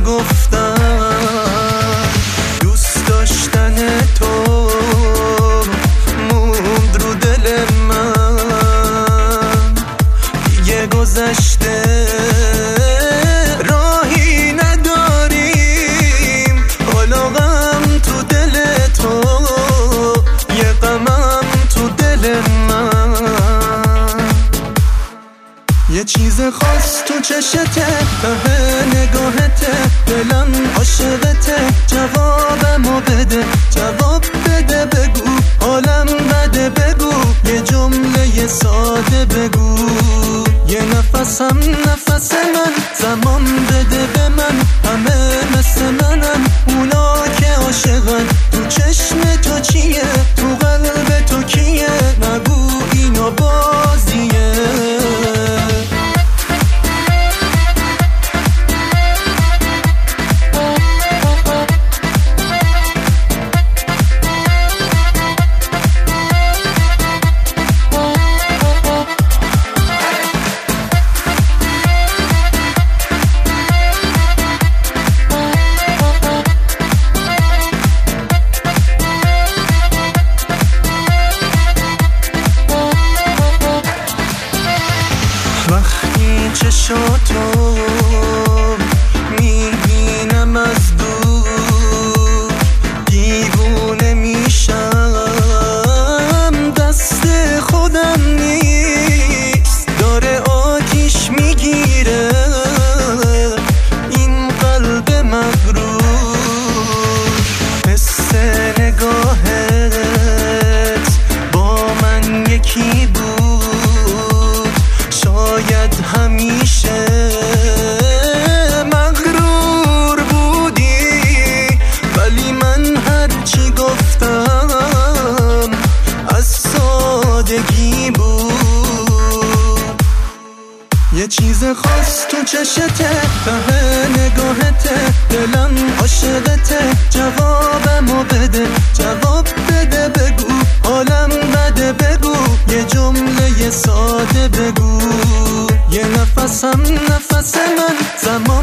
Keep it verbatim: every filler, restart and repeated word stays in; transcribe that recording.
گفتم دوست داشتن تو موند رو دل من دیگه گذشته راهی نداریم حالا غم تو دل تو یه غمم تو دل من یه چیز خاص تو چشته ته نگاهته دلم عاشقته جوابمو بده جواب بده بگو حالم بده بگو یه جمله ساده بگو یه نفسم نفس من زمان بده به من همه مثل منم اونا که عاشقن تو چشم تو چیه تو قلب تو کیه نگو اینو بازیه وقتی چشاتو میبینم از دور دیوونه میشم دست خودم نیست داره آتیش میگیره این قلب مغرور حس نگاهت با من یکی بود شاید همیشه مغرور بودی ولی من هرچی گفتم از سادگی بود یه چیز خاص تو چشته ته نگاهته دلم عاشقته جوابمو بده جواب بده بگو حالم بده بگو یه جمله ساده بگو یه نفسم نفس من زمان